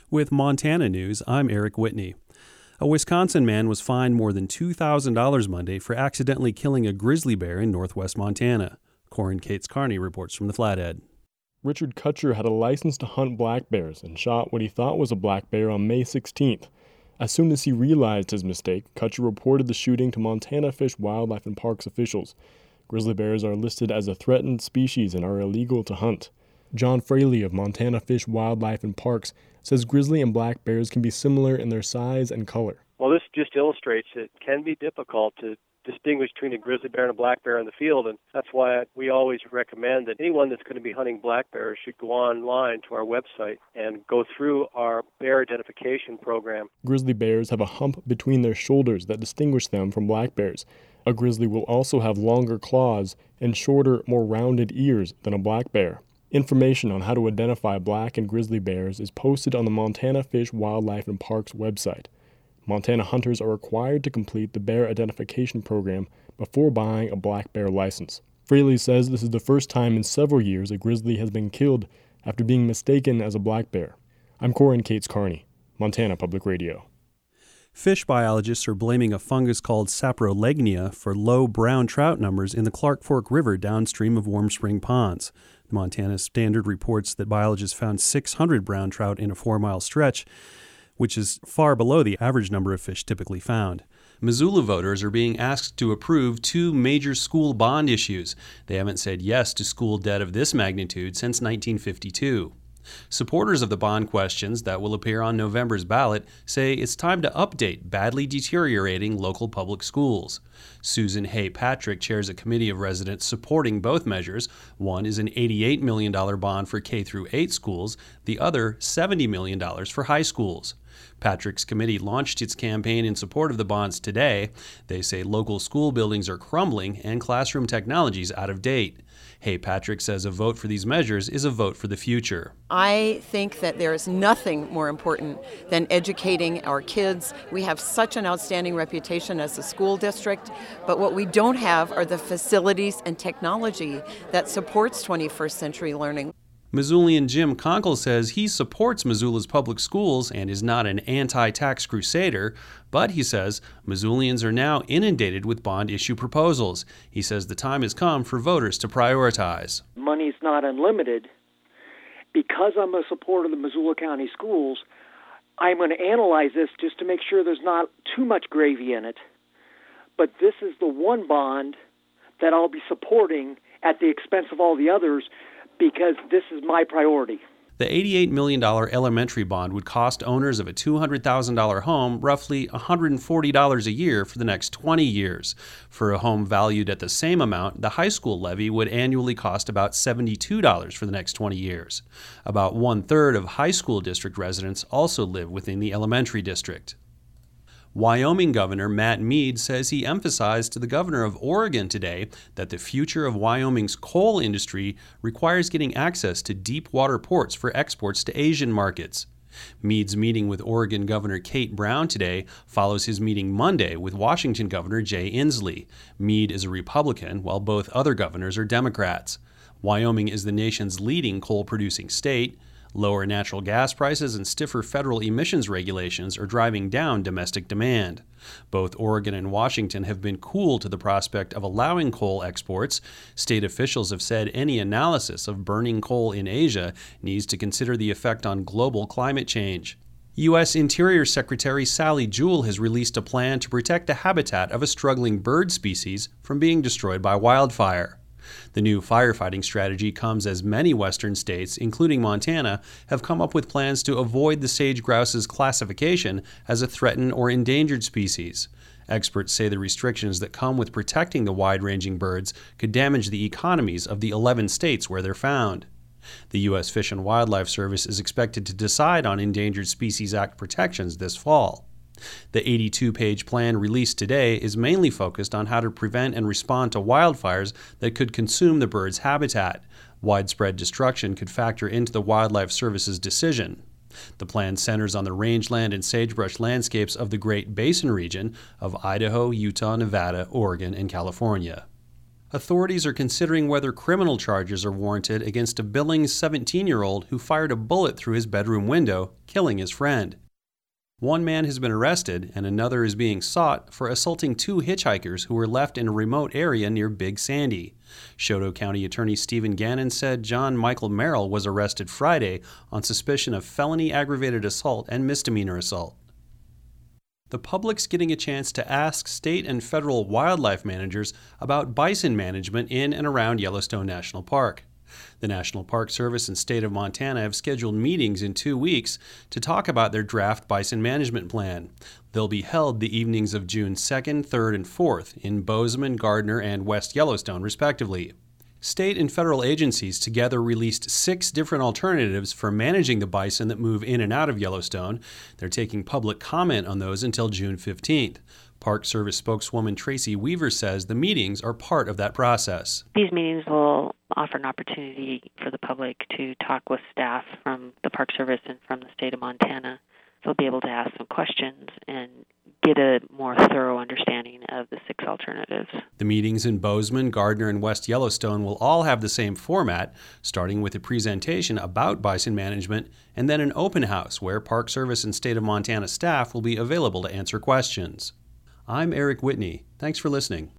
With Montana News, I'm Eric Whitney. A Wisconsin man was fined more than $2,000 Monday for accidentally killing a grizzly bear in northwest Montana. Corin Cates Carney reports from the Flathead. Richard Kutcher had a license to hunt black bears and shot what he thought was a black bear on May 16th. As soon as he realized his mistake, Kutcher reported the shooting to Montana Fish, Wildlife and Parks officials. Grizzly bears are listed as a threatened species and are illegal to hunt. John Fraley of Montana Fish, Wildlife and Parks says grizzly and black bears can be similar in their size and color. Well, this just illustrates it can be difficult to distinguish between a grizzly bear and a black bear in the field, and that's why we always recommend that anyone that's going to be hunting black bears should go online to our website and go through our bear identification program. Grizzly bears have a hump between their shoulders that distinguish them from black bears. A grizzly will also have longer claws and shorter, more rounded ears than a black bear. Information on how to identify black and grizzly bears is posted on the Montana Fish, Wildlife and Parks website. Montana hunters are required to complete the bear identification program before buying a black bear license. Fraley says this is the first time in several years a grizzly has been killed after being mistaken as a black bear. I'm Corin Cates Carney, Montana Public Radio. Fish biologists are blaming a fungus called saprolegnia for low brown trout numbers in the Clark Fork River downstream of Warm Spring Ponds. The Montana Standard reports that biologists found 600 brown trout in a 4-mile stretch, which is far below the average number of fish typically found. Missoula voters are being asked to approve 2 major school bond issues. They haven't said yes to school debt of this magnitude since 1952. Supporters of the bond questions that will appear on November's ballot say it's time to update badly deteriorating local public schools. Susan Hay Patrick chairs a committee of residents supporting both measures. One is an $88 million bond for K-8 schools, the other $70 million for high schools. Patrick's committee launched its campaign in support of the bonds today. They say local school buildings are crumbling and classroom technologies out of date. Hay Patrick says a vote for these measures is a vote for the future. I think that there is nothing more important than educating our kids. We have such an outstanding reputation as a school district, but what we don't have are the facilities and technology that supports 21st century learning. Missoulian Jim Conkle says he supports Missoula's public schools and is not an anti-tax crusader, but he says Missoulians are now inundated with bond issue proposals. He says the time has come for voters to prioritize. Money's not unlimited. Because I'm a supporter of the Missoula County Schools, I'm going to analyze this just to make sure there's not too much gravy in it. But this is the one bond that I'll be supporting at the expense of all the others, because this is my priority. The $88 million elementary bond would cost owners of a $200,000 home roughly $140 a year for the next 20 years. For a home valued at the same amount, the high school levy would annually cost about $72 for the next 20 years. About 1/3 of high school district residents also live within the elementary district. Wyoming Governor Matt Mead says he emphasized to the governor of Oregon today that the future of Wyoming's coal industry requires getting access to deep water ports for exports to Asian markets. Mead's meeting with Oregon Governor Kate Brown today follows his meeting Monday with Washington Governor Jay Inslee. Mead is a Republican, while both other governors are Democrats. Wyoming is the nation's leading coal-producing state. Lower natural gas prices and stiffer federal emissions regulations are driving down domestic demand. Both Oregon and Washington have been cool to the prospect of allowing coal exports. State officials have said any analysis of burning coal in Asia needs to consider the effect on global climate change. U.S. Interior Secretary Sally Jewell has released a plan to protect the habitat of a struggling bird species from being destroyed by wildfire. The new firefighting strategy comes as many western states, including Montana, have come up with plans to avoid the sage grouse's classification as a threatened or endangered species. Experts say the restrictions that come with protecting the wide-ranging birds could damage the economies of the 11 states where they're found. The U.S. Fish and Wildlife Service is expected to decide on Endangered Species Act protections this fall. The 82-page plan released today is mainly focused on how to prevent and respond to wildfires that could consume the bird's habitat. Widespread destruction could factor into the Wildlife Service's decision. The plan centers on the rangeland and sagebrush landscapes of the Great Basin region of Idaho, Utah, Nevada, Oregon, and California. Authorities are considering whether criminal charges are warranted against a Billings 17-year-old who fired a bullet through his bedroom window, killing his friend. One man has been arrested and another is being sought for assaulting 2 hitchhikers who were left in a remote area near Big Sandy. Choteau County Attorney Stephen Gannon said John Michael Merrill was arrested Friday on suspicion of felony aggravated assault and misdemeanor assault. The public's getting a chance to ask state and federal wildlife managers about bison management in and around Yellowstone National Park. The National Park Service and state of Montana have scheduled meetings in 2 weeks to talk about their draft bison management plan. They'll be held the evenings of June 2nd, 3rd, and 4th in Bozeman, Gardner, and West Yellowstone, respectively. State and federal agencies together released 6 different alternatives for managing the bison that move in and out of Yellowstone. They're taking public comment on those until June 15th. Park Service spokeswoman Tracy Weaver says the meetings are part of that process. These meetings will offer an opportunity for the public to talk with staff from the Park Service and from the state of Montana. They'll be able to ask some questions and get a more thorough understanding of the 6 alternatives. The meetings in Bozeman, Gardner, and West Yellowstone will all have the same format, starting with a presentation about bison management and then an open house where Park Service and state of Montana staff will be available to answer questions. I'm Eric Whitney. Thanks for listening.